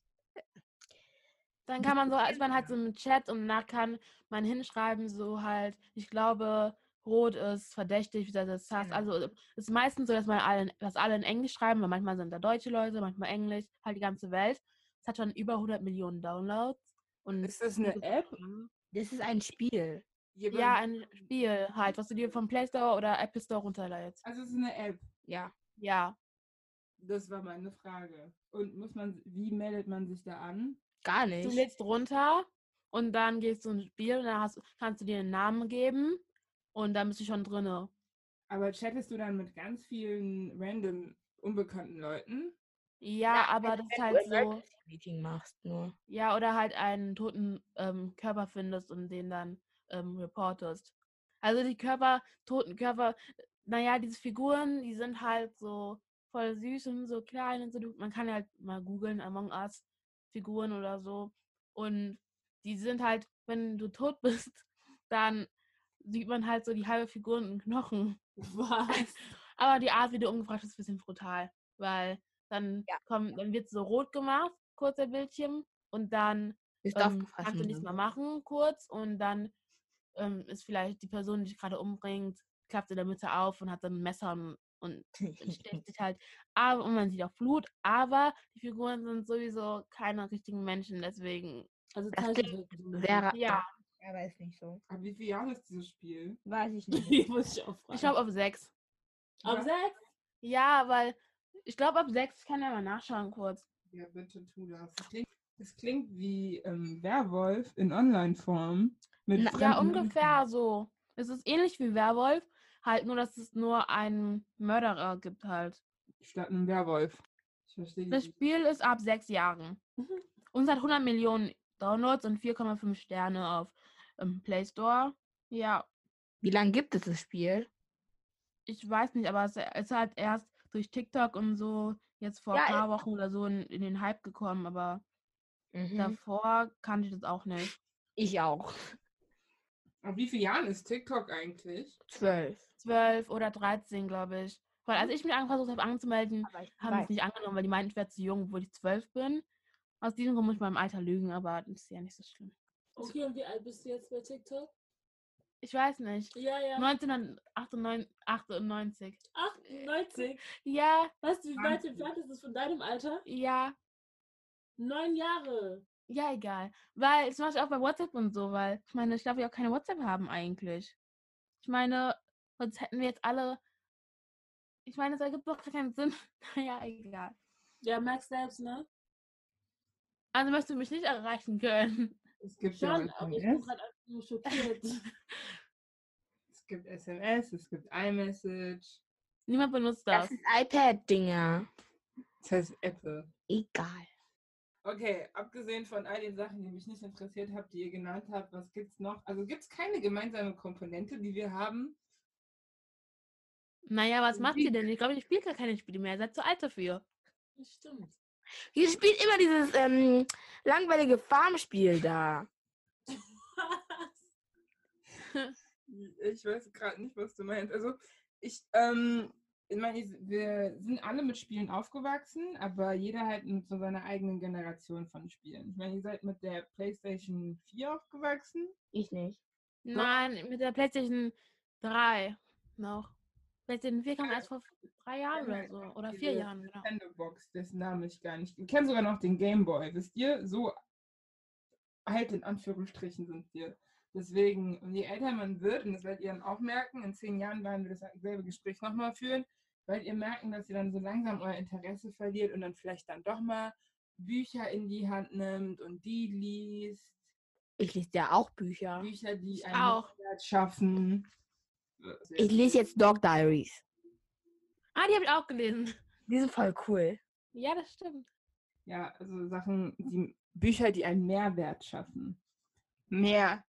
Dann kann man so, ist man halt so im Chat und danach kann man hinschreiben, so halt, ich glaube, Rot ist verdächtig, wie das jetzt hast. Genau. Also es ist meistens so, dass man alle, dass alle in Englisch schreiben, weil manchmal sind da deutsche Leute, manchmal Englisch, halt die ganze Welt. Es hat schon über hundert Millionen Downloads. Und Ist das eine App? das ist ein Spiel. Ja, ein Spiel halt, was du dir vom Play Store oder Apple Store runterlädst. Also es ist eine App. Ja. Ja. Das war meine Frage. Und muss man, wie meldet man sich da an? Gar Du nicht. lädst runter und dann gehst du ins Spiel und dann hast, kannst du dir einen Namen geben und dann bist du schon drinne. Aber chattest du dann mit ganz vielen random unbekannten Leuten? Ja, Ja, aber das ist Wenn halt du so. Emergency Meeting machst nur. Ja, oder halt einen toten ähm, Körper findest und den dann ähm, reportest. Also die Körper, toten Körper, naja, diese Figuren, die sind halt so voll süß und so klein und so. Du- Man kann ja halt mal googeln, Among Us Figuren oder so. Und die sind halt, wenn du tot bist, dann sieht man halt so die halbe Figur und einen Knochen. Was? Aber die Art, wie du umgebracht hast, ist ein bisschen brutal. Weil dann Ja. kommt, dann wird so rot gemacht, kurz der Bildschirm. Und dann Ist ähm, aufgefressen kannst du nichts worden. mehr machen, kurz. Und dann ähm, ist vielleicht die Person, die dich gerade umbringt, klappt in der Mitte auf und hat dann ein Messer und, und stellt sich halt. Aber, und man sieht auch Blut. Aber die Figuren sind sowieso keine richtigen Menschen. Deswegen, Also Das Zeichentrick. Sehr ra- ja. aber ist nicht so. Aber wie viele Jahre ist dieses Spiel? Weiß ich nicht. Die muss ich auch fragen. Ich glaube auf sechs. Ab Ja. sechs? Ja, weil ich glaube ab sechs, ich kann ja mal nachschauen kurz. Ja, bitte tu das. Es klingt, es klingt wie ähm, Werwolf in Online-Form. Mit Na, Ja, fremden ungefähr so. Es ist ähnlich wie Werwolf, halt nur, dass es nur einen Mörderer gibt halt. Menschen statt einem Werwolf. Ich verstehe Das die. Spiel ist ab sechs Jahren. Mhm. Und es hat hundert Millionen Downloads und vier Komma fünf Sterne auf ähm, Play Store. Ja, Wie lange gibt es das Spiel? ich weiß nicht, aber es ist halt erst durch TikTok und so jetzt vor Ja, ein paar Wochen oder so in, in den Hype gekommen, aber Mhm. davor kannte ich das auch nicht. Ich auch. Ab wie vielen Jahren ist TikTok eigentlich? Zwölf. zwölf oder dreizehn, glaube ich. Weil als ich mich versucht habe anzumelden, Aber ich haben sie weiß. es nicht angenommen, weil die meinten, ich wäre zu jung, obwohl ich zwölf bin. Aus diesem Grund muss ich meinem Alter lügen, aber das ist ja nicht so schlimm. Okay, und wie alt bist du jetzt bei TikTok? Ich weiß nicht. Ja, ja. neunzehnhundertachtundneunzig. achtundneunzig. Ja, Weißt du, wie weit entfernt ist das von deinem Alter? ja, Neun Jahre. ja, egal. Weil zum Beispiel auch bei WhatsApp und so, weil ich meine, ich darf ja auch keine WhatsApp haben eigentlich. Ich meine, sonst hätten wir jetzt alle. Ich meine, das ergibt doch keinen Sinn. Naja, egal. Ja, merkst selbst, ne? Also möchtest du mich nicht erreichen können. Es gibt Schon, ja aber ich bin S M S. gerade einfach nur schockiert. Es gibt S M S, es gibt iMessage. Niemand benutzt Das das. ist iPad-Dinger. Das heißt Apple. Egal. Okay, abgesehen von all den Sachen, die mich nicht interessiert habt, die ihr genannt habt, was gibt's noch? Also gibt es keine gemeinsame Komponente, die wir haben? Naja, was macht Wie- ihr denn? Ich glaube, ich spiele gar keine Spiele mehr. Ihr seid zu alt dafür. Das stimmt. Ihr spielt immer dieses ähm, langweilige Farmspiel da. Ich weiß gerade nicht, was du meinst. Also ich, ähm, ich meine, ich- wir sind alle mit Spielen aufgewachsen, aber jeder halt mit so seiner eigenen Generation von Spielen. Ich meine, ihr seid mit der PlayStation vier aufgewachsen. Ich nicht. Nein, mit der PlayStation drei noch. PlayStation vier kam erst vor drei Jahren oder so. Oder vier Diese Jahren, genau. Nintendo Box, dessen Namen ich gar nicht. Ich kenne sogar noch den Game Boy, wisst ihr? So alt in Anführungsstrichen sind wir. Deswegen, und je älter man wird, und das werdet ihr dann auch merken, in zehn Jahren werden wir dasselbe Gespräch nochmal führen, werdet ihr merken, dass ihr dann so langsam euer Interesse verliert und dann vielleicht dann doch mal Bücher in die Hand nimmt und die liest. Ich lese ja auch Bücher. Bücher, die Ich einen auch. Mehrwert schaffen. Ich lese jetzt Dog Diaries. Ah, die habe ich auch gelesen. Die sind voll cool. Ja, das stimmt. Ja, also Sachen, die Bücher, die einen Mehrwert schaffen. Mehrwert.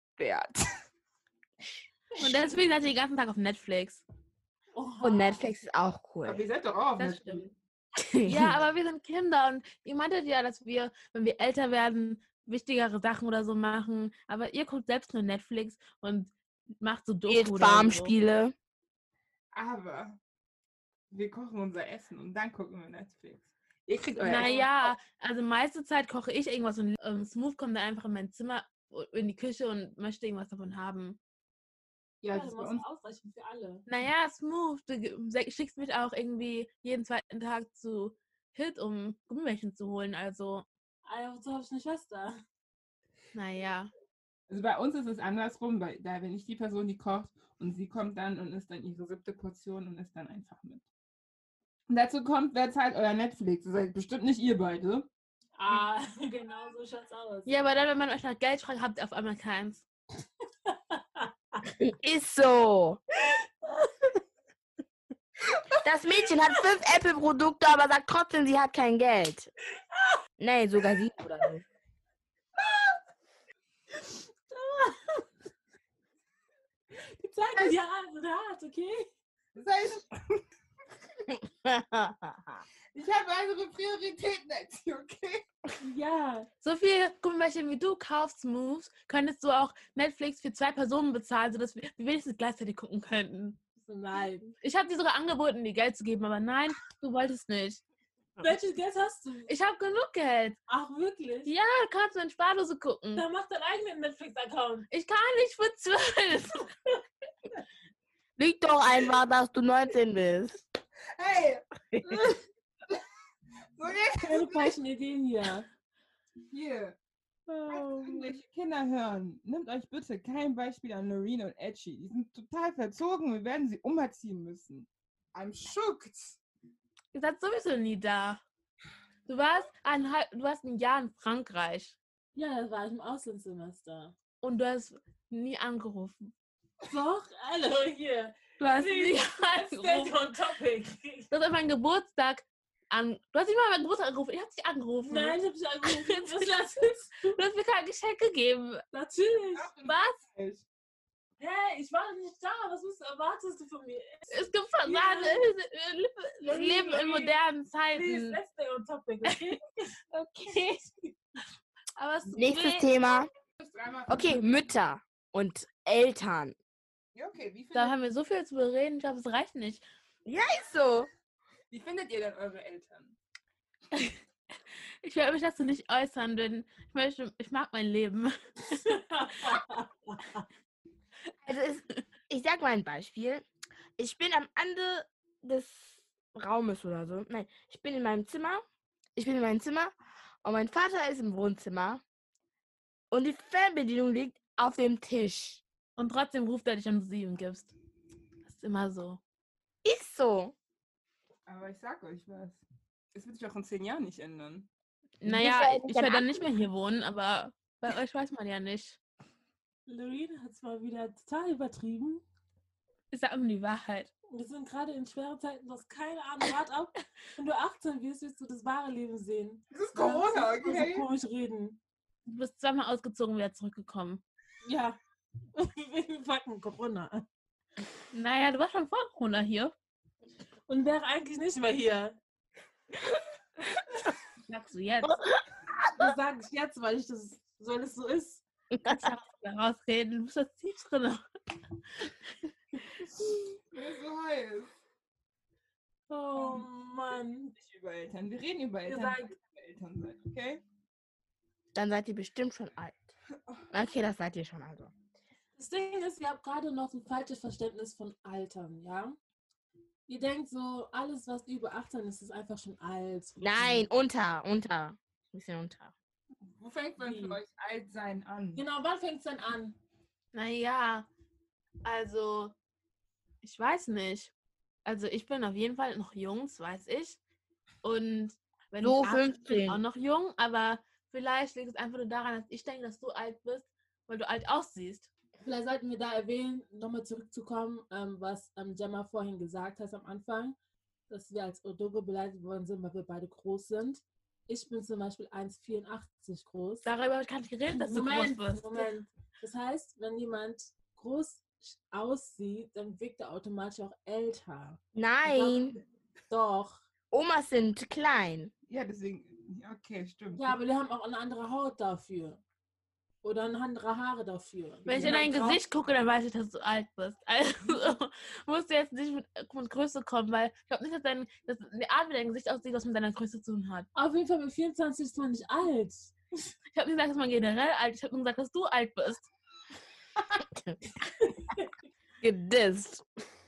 Und deswegen seid ihr den ganzen Tag auf Netflix. Oha. Und Netflix ist auch Aber cool. ihr seid doch auch auf Das Netflix. stimmt. Ja, aber wir sind Kinder und ihr meintet ja, dass wir, wenn wir älter werden, wichtigere Sachen oder so machen. Aber ihr guckt selbst nur Netflix und macht so Doku Spielt oder so. Farmspiele. Aber wir kochen unser Essen und dann gucken wir Netflix. Ihr kriegt euer Naja, also meiste Zeit koche ich irgendwas und ähm, Smooth kommt dann einfach in mein Zimmer, in die Küche und möchte irgendwas davon haben. Essen. Ja, Ja, das das ist bei muss uns. ausreichen für alle. Naja, Smooth, du ge- schickst mich auch irgendwie jeden zweiten Tag zu Hit, um Gummibärchen zu holen. Also, Ah ja, wozu habe ich eine Schwester? naja. Also bei uns ist es andersrum, weil da bin ich die Person, die kocht und sie kommt dann und isst dann ihre siebte Portion und isst dann einfach mit. Und dazu kommt, wer zahlt euer Netflix? Das seid bestimmt nicht ihr beide. Ah, genau so schaut's aus. Ja, aber dann, wenn man euch nach Geld fragt, habt ihr auf einmal keins. Ist so. Das Mädchen hat fünf Apple-Produkte, aber sagt trotzdem, sie hat kein Geld. Nee, sogar sieben oder so. Die Zeiten, die hart sind hart, okay? Das heißt, Ich habe andere Prioritäten als Sie, okay? Ja. So viel Gummibärchen wie du kaufst, Moves, könntest du auch Netflix für zwei Personen bezahlen, sodass wir wir wenigstens gleichzeitig gucken könnten. Nein. Ich habe dir sogar angeboten, dir Geld zu geben, aber nein, du wolltest nicht. Welches Geld hast du? Ich habe genug Geld. Ach, wirklich? Ja, du kannst in Spardose gucken. Dann mach deinen eigenen Netflix-Account. Ich kann nicht für zwölf. Liegt doch einfach, dass du neunzehn bist. Hey! So jetzt Keine falschen Ideen hier. hier. Falls Oh. irgendwelche Kinder hören, nehmt euch bitte kein Beispiel an Loreen und Edgy. Die sind total verzogen. Wir werden sie umerziehen müssen. I'm shocked. Ihr seid sowieso nie da. Du warst ein, halb- du warst ein Jahr in Frankreich Ja, das war ich im Auslandssemester. und du hast nie angerufen. Doch, hallo hier. Du hast Sie- nie Stay angerufen. on topic. Du hast an meinem Geburtstag an. Du hast nicht mal an meinem Geburtstag angerufen. Ich hab dich angerufen. Nein, ich hab dich angerufen. Was lassest du? Du hast mir kein Geschenk gegeben. Natürlich. Was? Hey, ich war nicht da. Was musst, erwartest du von mir? Es gibt Fassaden. Ja. Wir leben in modernen Please, Zeiten. let's stay on topic, okay? Okay. Aber es tut Nächstes weh. Thema. Dreimal Okay, Mütter und Eltern. Ja, okay. Wie Da findet, haben wir so viel zu bereden. Ich glaube, es reicht nicht. Ist so. wie findet ihr denn eure Eltern? Ich werde mich dazu nicht äußern, denn ich möchte, ich mag mein Leben. Also es, ich sag mal ein Beispiel. Ich bin am Ende des Raumes oder so. Nein, ich bin in meinem Zimmer. Ich bin in meinem Zimmer und mein Vater ist im Wohnzimmer. Und die Fernbedienung liegt auf dem Tisch. Und trotzdem ruft er dich an, du sie ihm gibst. Das ist immer so. Ist so. Aber ich sag euch was. Es wird sich auch in zehn Jahren nicht ändern. Naja, ja ich, nicht ich dein werde dann nicht mehr hier wohnen, aber bei euch weiß man ja nicht. Loreen hat es mal wieder total übertrieben. Ich sage immer die Wahrheit. Wir sind gerade in schweren Zeiten, du hast keine Ahnung. Wart ab, wenn du achtzehn wirst, wirst du das wahre Leben sehen. Es ist Corona, Du okay? so komisch reden. Du bist zweimal ausgezogen, wieder zurückgekommen. Ja. Wegen fucking Corona. Naja, du warst schon vor Corona hier. Und wäre eigentlich nicht mehr hier. Sagst du jetzt. Das sage ich jetzt, weil ich das, so es so ist. Kannst du da rausreden. Du bist das tief drin. Mir ist so heiß. Oh Mann. Nicht über Eltern. Wir reden über Ihr Eltern, seid- wenn ihr Eltern seid, okay? Dann seid ihr bestimmt schon alt. Okay, das seid ihr schon also. Das Ding ist, ihr habt gerade noch ein falsches Verständnis von Altern, ja? Ihr denkt so, alles, was über achtzehn ist, ist einfach schon alt. Nein, unter, unter. Ein bisschen unter. Wo fängt man für Wie? euch Altsein an? Genau, wann fängt es denn an? Naja, also, ich weiß nicht. Also, ich bin auf jeden Fall noch jung, das weiß ich. Und wenn So ich achtzehn bin, fünfzehn. auch noch jung, aber vielleicht liegt es einfach nur daran, dass ich denke, dass du alt bist, weil du alt aussiehst. Vielleicht sollten wir da erwähnen, nochmal zurückzukommen, ähm, was ähm, Gemma vorhin gesagt hat am Anfang, dass wir als Odogo beleidigt worden sind, weil wir beide groß sind. Ich bin zum Beispiel eins Komma vierundachtzig groß. Darüber habe ich gar nicht geredet, dass du Moment, groß bist. Moment. Das heißt, wenn jemand groß aussieht, dann wirkt er automatisch auch älter. Nein, Doch. Omas sind klein. Ja, deswegen. Ja, okay, stimmt. Ja, aber die haben auch eine andere Haut dafür. Oder eine andere Haare dafür. Wenn ich Die in dein haben grau- Gesicht gucke, dann weiß ich, dass du alt bist. Also musst du jetzt nicht mit, mit Größe kommen, weil ich glaube nicht, dass, dein, dass die Art, wie dein Gesicht aussieht, was mit deiner Größe zu tun hat. Auf jeden Fall mit vierundzwanzig ist man nicht alt. Ich habe nicht gesagt, dass man generell alt ist. Ich habe nur gesagt, dass du alt bist. Gedisst.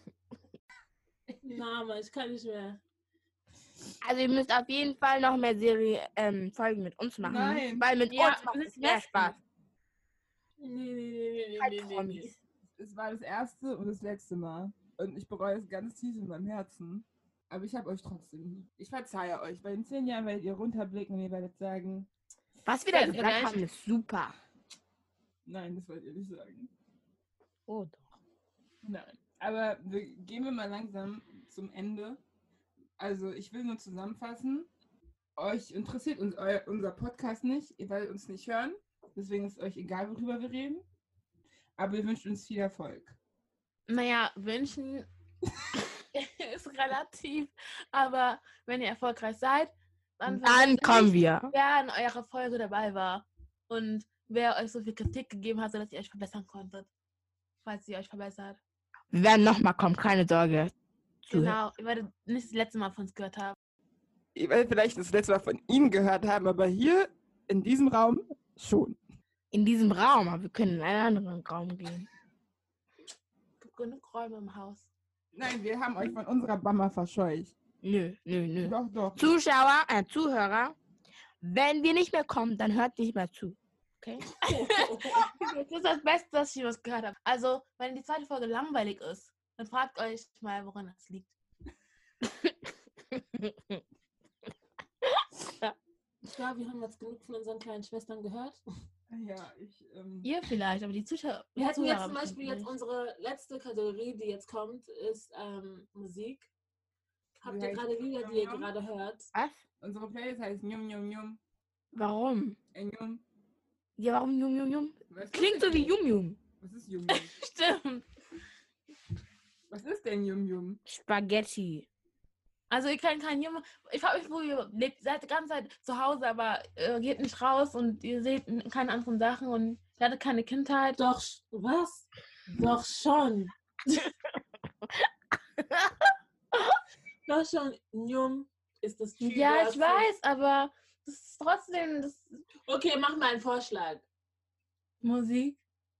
Na, Mann, ich kann nicht mehr. Also ihr müsst auf jeden Fall noch mehr Serie ähm, Folgen mit uns machen. Nein. Weil mit Ja, uns macht das es mehr Besten. Spaß. Nee, nee, nee, nee, Halt nee, nee, nee. Promis. Es war das erste und das letzte Mal. Und ich bereue es ganz tief in meinem Herzen. Aber ich habe euch trotzdem lieb. Ich verzeihe euch. Bei den zehn Jahren werdet ihr runterblicken und ihr werdet sagen, Was wir da Ja, gesagt vielleicht. haben, ist super. nein, das wollt ihr nicht sagen. Oh doch. Nein. Aber wir, gehen wir mal langsam zum Ende. Also ich will nur zusammenfassen. Euch interessiert uns eu, unser Podcast nicht. Ihr werdet uns nicht hören. Deswegen ist euch egal, worüber wir reden. Aber ihr wünscht uns viel Erfolg. Naja, wünschen ist relativ. Aber wenn ihr erfolgreich seid, dann, Dann vergesst kommen nicht, wir. wer in eurer Folge dabei war und wer euch so viel Kritik gegeben hat, sodass ihr euch verbessern konntet. Falls ihr euch verbessert. Wir werden nochmal kommen, keine Sorge. Zuhören. Genau, ihr werdet nicht das letzte Mal von uns gehört haben. Ihr werdet vielleicht das letzte Mal von ihm gehört haben, aber hier in diesem Raum schon. In diesem Raum, aber wir können in einen anderen Raum gehen. Es gibt genug Räume im Haus. Nein, wir haben euch von unserer Bammer verscheucht. Nö, nö, nö. Doch, doch. Zuschauer, äh, Zuhörer, wenn wir nicht mehr kommen, dann hört nicht mehr zu. Okay? Das ist das Beste, was ich jemals gehört habe. Also, wenn die zweite Folge langweilig ist, dann fragt euch mal, woran das liegt. Ich glaube, wir haben jetzt genug von unseren kleinen Schwestern gehört. Ja, ich, ähm, Ihr vielleicht, aber die Zuschauer. Wir hätten Zuhörer jetzt zum bestimmt Beispiel jetzt nicht. unsere letzte Kategorie, die jetzt kommt, ist ähm, Musik. Habt Wie ihr heißt gerade die? Lieder, die ihr Ja. gerade hört? Was? unsere Playlist heißt Njum Njum Njum. Warum? Äh, Njum. Ja, warum Yum Yum Yum? Was ist Klingt so denn wie Njum? Yum Yum. Was ist Yum Yum? Stimmt. Was ist denn Yum Yum? Spaghetti. Also, ihr könnt kein Junge. Ich frage mich, wo ihr lebt. Seid die ganze Zeit zu Hause, aber äh, geht nicht raus und ihr seht n- keine anderen Sachen und ihr hattet keine Kindheit. Doch, sch- was? Doch schon. Doch schon. Njum ist das Typ. Ja, ich weiß, aber das ist trotzdem das ist Okay, mach mal einen Vorschlag. Musik.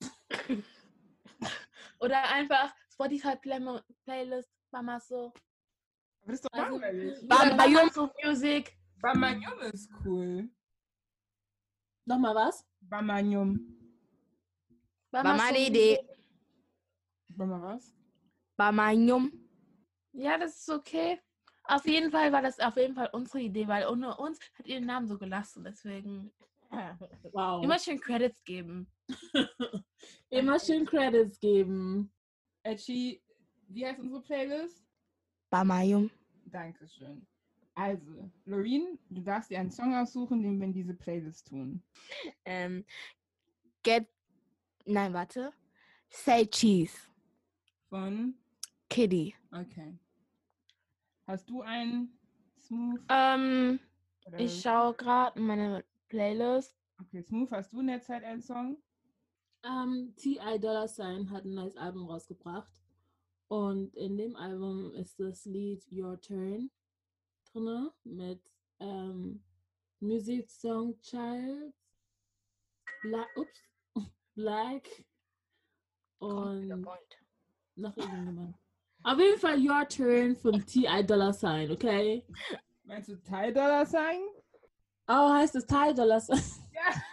Oder einfach Spotify Play- Playlist, Mama so. Aber das ist doch Also, langweilig. Bam, oder bam, Mama so Music. Bama Njum ist cool. Nochmal was? Bama Njum. War Mama meine so Idee. Bama was? War mein Yum. Ja, das ist okay. Auf jeden Fall war das auf jeden Fall unsere Idee, weil ohne uns hat ihr den Namen so gelassen. Deswegen Wow. immer schön Credits geben. Immer schön Credits geben. Edgy, wie heißt unsere Playlist? War mein Yum. Dankeschön. Also, Loreen, du darfst dir einen Song aussuchen, den wir in diese Playlist tun. Ähm, get. Nein, warte. Say Cheese. Von, Kitty. okay. Hast du einen Smooth? Ähm, Oder- ich schaue gerade in meine Playlist. Okay, Smooth, hast du in der Zeit einen Song? Ähm, T I Dollar Sign hat ein neues Album rausgebracht. Und in dem Album ist das Lied Your Turn drin mit ähm, Music Song Child, Bla ups, Black und noch irgendjemand. Auf jeden Fall Your Turn von T I Dollar Sign, okay? Meinst du Ty Dollar Sign? Oh, heißt es Ty Dollar Sign? Ja.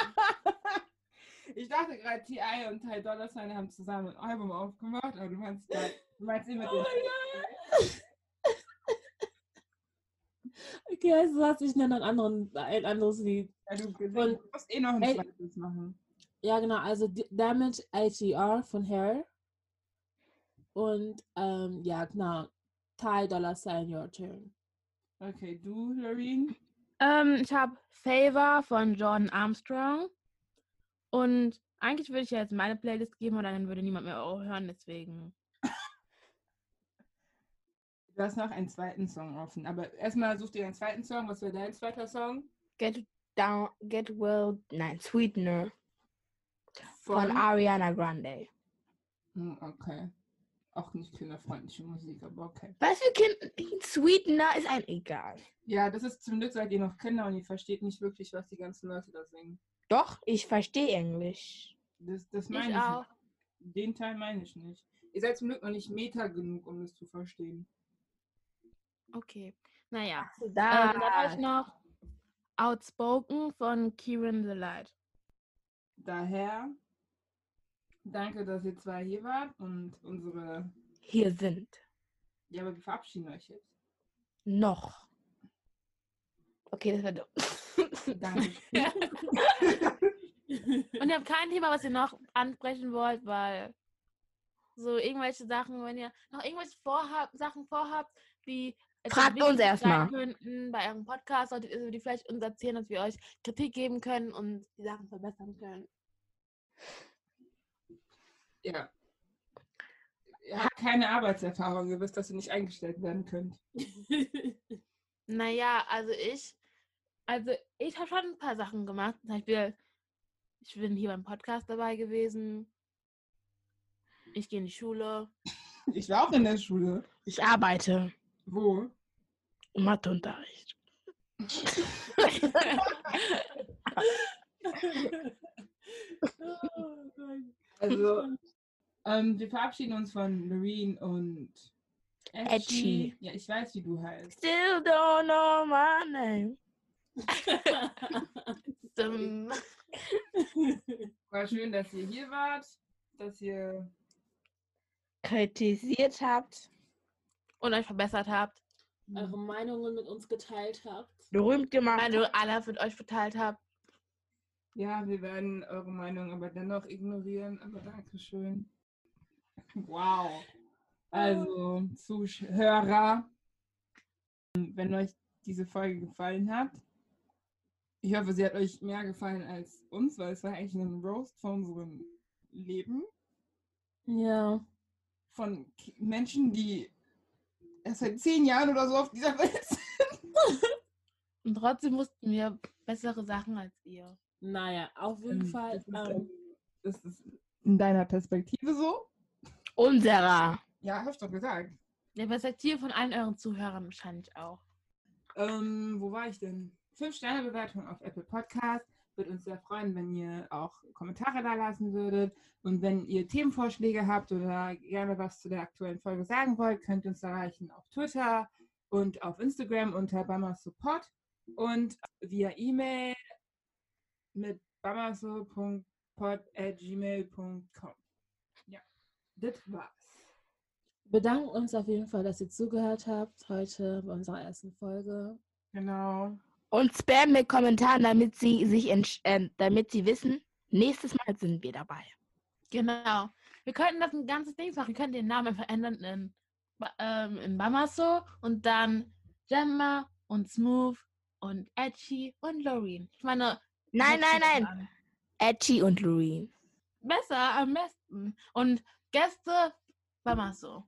Ich dachte gerade, T I und Ty Dollar Sign haben zusammen ein Album aufgemacht, aber du meinst, da- du meinst ihn mit Oh den. mein Gott. Okay, weißt du was? Ich nenne ein, anderen, ein anderes Lied. Ja, du, du Und- musst eh noch ein Ey. zweites machen. Ja, genau, also D- Damage H E R von Hair. Und ähm, ja, genau. Ty Dollar Sign Your Turn. Okay, du, Loreen? Ähm, ich habe Favor von Jordan Armstrong. Und eigentlich würde ich ja jetzt meine Playlist geben, aber dann würde niemand mehr hören, deswegen. Du hast noch einen zweiten Song offen. Aber erstmal such dir einen zweiten Song. Was wäre dein zweiter Song? Get down, get well. Nein, Sweetener. Von Von- Ariana Grande. Hm, okay. Auch nicht kinderfreundliche Musik, aber okay. Was für Kind? Sweetener ist ein egal. Ja, das ist zum Glück, seid ihr noch Kinder und ihr versteht nicht wirklich, was die ganzen Leute da singen. Doch, ich verstehe Englisch. Das, das meine Ich ich. auch. Nicht. Den Teil meine ich nicht. Ihr seid zum Glück noch nicht Meta genug, um das zu verstehen. Okay. Naja. So, Ähm, da. dann habe ich noch Outspoken von Kieran the Light. Daher, danke, dass ihr zwei hier wart und unsere. Hier sind Ja, aber wir verabschieden euch jetzt. noch. Okay, das war dumm. Danke. Und ihr habt kein Thema, was ihr noch ansprechen wollt, weil so irgendwelche Sachen, wenn ihr noch irgendwelche vorhabt, Sachen vorhabt, die etwas Fragt uns wichtig erstmal. sein könnten bei eurem Podcast, solltet ihr die vielleicht uns erzählen, dass wir euch Kritik geben können und die Sachen verbessern können. Ja. habt keine Arbeitserfahrung. Ihr wisst, dass ihr nicht eingestellt werden könnt. Naja, also ich, also ich habe schon ein paar Sachen gemacht. Zum Beispiel, ich bin hier beim Podcast dabei gewesen. Ich gehe in die Schule. Ich war auch in der Schule. Ich arbeite Wo? im Matheunterricht. Also, ähm, wir verabschieden uns von Loreen und Edgy. Edgy. Ja, ich weiß, wie du heißt. Still don't know my name. Dumm. War schön, dass ihr hier wart, dass ihr Kritisiert habt, Und euch verbessert habt. Eure Meinungen mit uns geteilt habt. berühmt gemacht. Weil du alle mit euch verteilt habt. Ja, wir werden eure Meinung aber dennoch ignorieren, aber Dankeschön. Wow. Also, Zuhörer, wenn euch diese Folge gefallen hat, ich hoffe, sie hat euch mehr gefallen als uns, weil es war eigentlich ein Roast von unserem Leben. Ja. Von K- Menschen, die erst seit zehn Jahren oder so auf dieser Welt sind. Und trotzdem wussten wir bessere Sachen als ihr. Naja, auf jeden Fall. Ist es, Ähm, ähm, ist es in deiner Perspektive so? Unserer. Ja, hab ich doch gesagt. Der Perspektive von allen euren Zuhörern wahrscheinlich auch. Ähm, wo war ich denn? Fünf-Sterne-Bewertung auf Apple Podcast. Würde uns sehr freuen, wenn ihr auch Kommentare da lassen würdet. Und wenn ihr Themenvorschläge habt oder gerne was zu der aktuellen Folge sagen wollt, könnt ihr uns erreichen auf Twitter und auf Instagram unter bamaso.pod und via E-Mail mit bamaso punkt pod at gmail punkt com. Ja, das war's. bedanken uns auf jeden Fall, dass ihr zugehört habt heute bei unserer ersten Folge. Genau. Und spam mit Kommentaren, damit sie sich entsch- äh, damit sie wissen, nächstes Mal sind wir dabei. Genau. Wir könnten das ein ganzes Ding machen. Wir könnten den Namen verändern in, Ba- ähm, in Bamaso und dann Gemma und Smooth und Edgy und Loreen. Ich meine, Nein, hört nein, sich das nein. an. Edgy und Loreen. Besser, am besten. Und Gäste, Bamaso.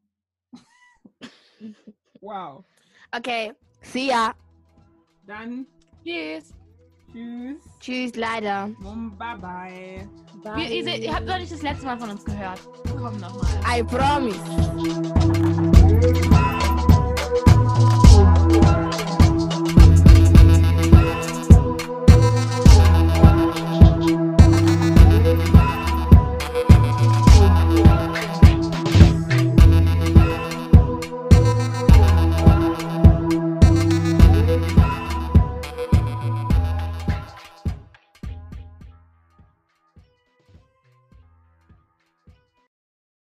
Wow. Okay, see ya. Dann Tschüss. tschüss. Tschüss, leider. Und bye bye. Bye. Wir, ihr, seht, ihr habt noch nicht das letzte Mal von uns gehört. Wir kommen nochmal. I promise. Goodbye.